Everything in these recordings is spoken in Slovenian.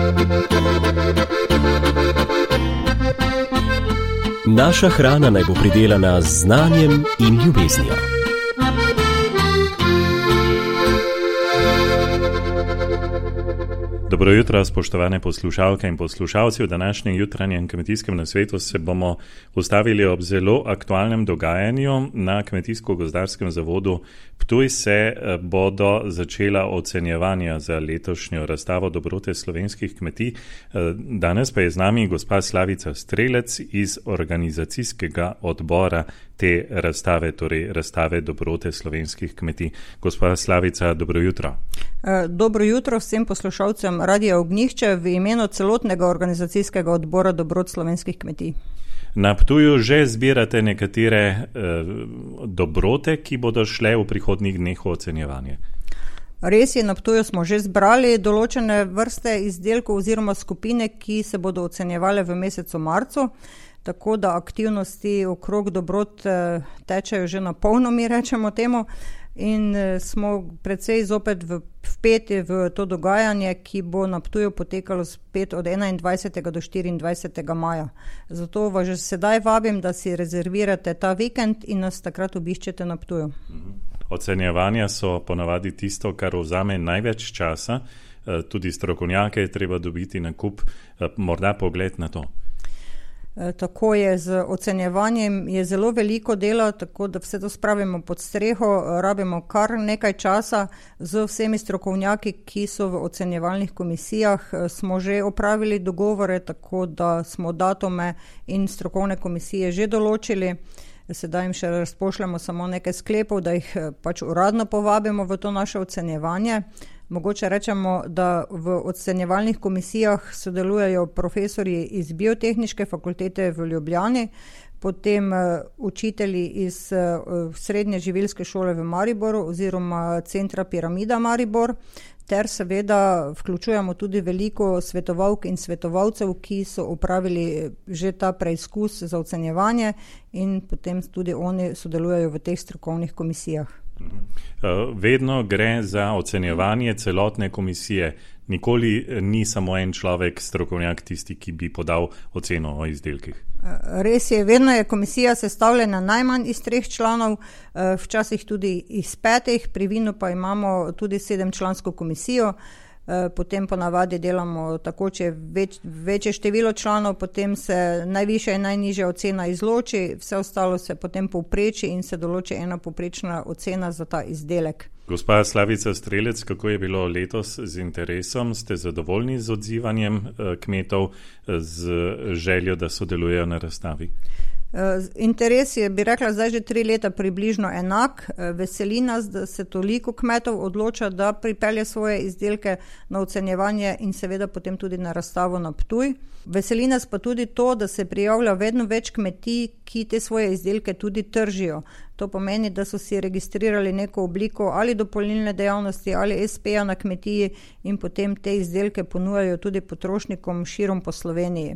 Naša hrana naj bo pridelana z znanjem in ljubeznijo. Dobro jutro, spoštovane poslušalke in poslušalci. V današnjem jutranjem kmetijskem nasvetu se bomo ustavili ob zelo aktualnem dogajanju. Na Kmetijsko-gozdarskem zavodu Ptuj se bodo začela ocenjevanja za letošnjo razstavo dobrote slovenskih kmetij. Danes pa je z nami gospa Slavica Strelec iz organizacijskega odbora te razstave, torej razstave dobrote slovenskih kmetij. Gospa Slavica, dobro jutro. Dobro jutro vsem poslušalcem Radia Ognjišče v imenu celotnega organizacijskega odbora dobrot slovenskih kmetij. Na Ptuju že zbirate nekatere dobrote, ki bodo šle v prihodnjih dneh v ocenjevanje. Res je, na Ptuju smo že zbrali določene vrste izdelkov oziroma skupine, ki se bodo ocenjevale v mesecu marcu, tako da aktivnosti okrog dobrot tečejo že na polno, mi rečemo temu, in smo precej zopet vpeti v to dogajanje, ki bo na Ptuju potekalo spet od 21. do 24. maja. Zato vas že sedaj vabim, da si rezervirate ta vikend in nas takrat obiščete na Ptuju. Ocenjevanja so ponavadi tisto, kar vzame največ časa, tudi strokovnjake je treba dobiti na kup, morda pogled na to. Tako je, z ocenjevanjem je zelo veliko dela, tako da vse to spravimo pod streho, rabimo kar nekaj časa z vsemi strokovnjaki, ki so v ocenjevalnih komisijah. Smo že opravili dogovore, tako da smo datume in strokovne komisije že določili. Sedaj jim še razpošljamo samo nekaj sklepov, da jih pač uradno povabimo v to naše ocenjevanje. Mogoče rečemo, da v ocenjevalnih komisijah sodelujejo profesorji iz Biotehniške fakultete v Ljubljani, potem učitelji iz Srednje živilske šole v Mariboru oziroma centra Piramida Maribor, ter seveda vključujemo tudi veliko svetovalk in svetovalcev, ki so opravili že ta preizkus za ocenjevanje in potem tudi oni sodelujejo v teh strokovnih komisijah. Vedno gre za ocenjevanje celotne komisije. Nikoli ni samo en človek, strokovnjak, tisti, ki bi podal oceno o izdelkih. Res je, vedno je komisija sestavljena najmanj iz 3 članov, včasih tudi iz 5, pri vinu pa imamo tudi 7-člansko komisijo. Potem ponavadi delamo tako, če večje število članov, potem se najvišja in najnižja ocena izloči, vse ostalo se potem povpreči in se določi ena povprečna ocena za ta izdelek. Gospa Slavica Strelec, kako je bilo letos z interesom? Ste zadovoljni z odzivanjem kmetov, z željo, da sodelujejo na razstavi? Interes je, bi rekla, zdaj že 3 leta približno enak. Veseli nas, da se toliko kmetov odloča, da pripelje svoje izdelke na ocenjevanje in seveda potem tudi na razstavo na Ptuj. Veseli nas pa tudi to, da se prijavlja vedno več kmetij, ki te svoje izdelke tudi tržijo. To pomeni, da so si registrirali neko obliko ali dopolnilne dejavnosti ali SP-ja na kmetiji in potem te izdelke ponujajo tudi potrošnikom širom po Sloveniji.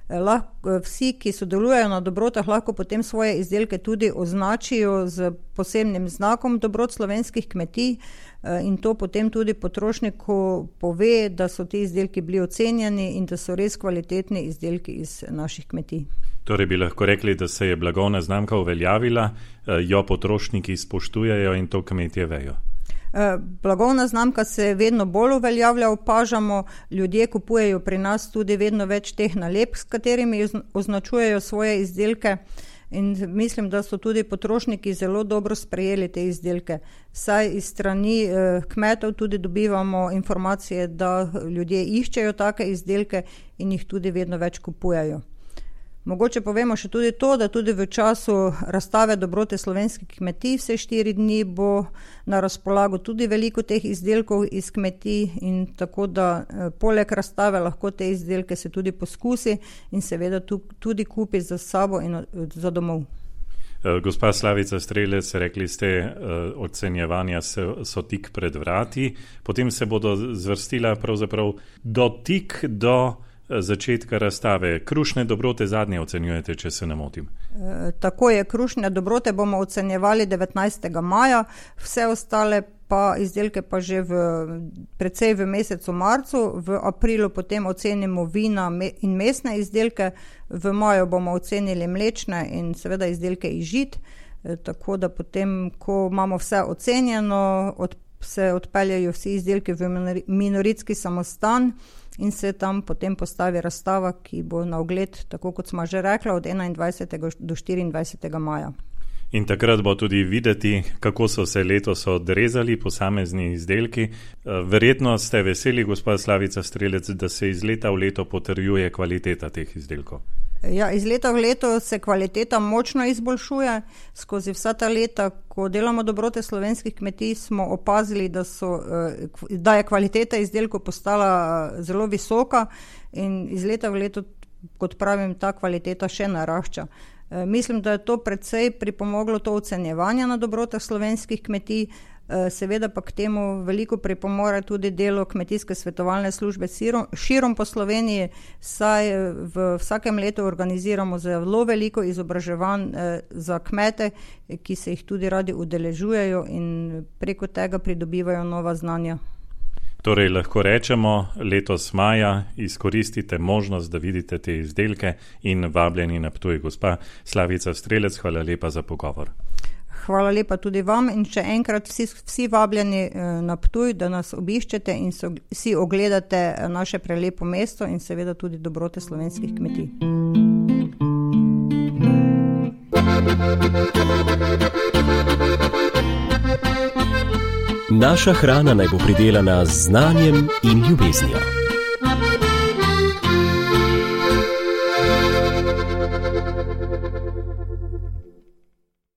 Vsi, ki sodelujejo na dobrotah, lahko potem svoje izdelke tudi označijo z posebnim znakom dobrot slovenskih kmetij in to potem tudi potrošniku pove, da so ti izdelki bili ocenjeni in da so res kvalitetni izdelki iz naših kmetij. Torej bi lahko rekli, da se je blagovna znamka uveljavila, jo potrošniki spoštujejo in to kmetje vejo. Blagovna znamka se vedno bolj uveljavlja, opažamo, ljudje kupujejo pri nas tudi vedno več teh nalepk, s katerimi označujejo svoje izdelke in mislim, da so tudi potrošniki zelo dobro sprejeli te izdelke. Saj iz strani kmetov tudi dobivamo informacije, da ljudje iščejo take izdelke in jih tudi vedno več kupujejo. Mogoče povemo še tudi to, da tudi v času razstave dobrote slovenskih kmetij vse 4 dni bo na razpolago tudi veliko teh izdelkov iz kmetij in tako da poleg razstave lahko te izdelke se tudi poskusi in seveda tudi kupi za sabo in za domov. Gospa Slavica Strelec, rekli ste, ocenjevanja so tik pred vrati, potem se bodo zvrstila pravzaprav dotik do začetka razstave. Krušne dobrote zadnje ocenjujete, če se ne motim. Tako je, krušne dobrote bomo ocenjevali 19. maja, vse ostale pa izdelke pa že precej v mesecu marcu, v aprilu potem ocenimo vina in mesne izdelke, v maju bomo ocenili mlečne in seveda izdelke iz žit, tako da potem, ko imamo vse ocenjeno, se odpeljajo vsi izdelki v minoritski samostan in se tam potem postavi razstava, ki bo na ogled, tako kot smo že rekla, od 21. do 24. maja. In takrat bo tudi videti, kako so se letos odrezali posamezni izdelki. Verjetno ste veseli, gospa Slavica Strelec, da se iz leta v leto potrjuje kvaliteta teh izdelkov. Ja, iz leta v leto se kvaliteta močno izboljšuje. Skozi vsa ta leta, ko delamo dobrote slovenskih kmetij, smo opazili, da je kvaliteta izdelkov postala zelo visoka in iz leta v leto, kot pravim, ta kvaliteta še narašča. Mislim, da je to precej pripomoglo to ocenjevanje na dobrotah slovenskih kmetij, seveda pa k temu veliko pripomore tudi delo kmetijske svetovalne službe širom po Sloveniji, saj v vsakem letu organiziramo zelo veliko izobraževanj za kmete, ki se jih tudi radi udeležujejo in preko tega pridobivajo nova znanja. Torej lahko rečemo, letos maja izkoristite možnost, da vidite te izdelke in vabljeni na Ptuj. Gospa Slavica Strelec, hvala lepa za pogovor. Hvala lepa tudi vam in še enkrat vsi vabljeni na Ptuj, da nas obiščete in si ogledate naše prelepo mesto in seveda tudi dobrote slovenskih kmetij. Naša hrana naj bo pridelana z znanjem in ljubeznijo.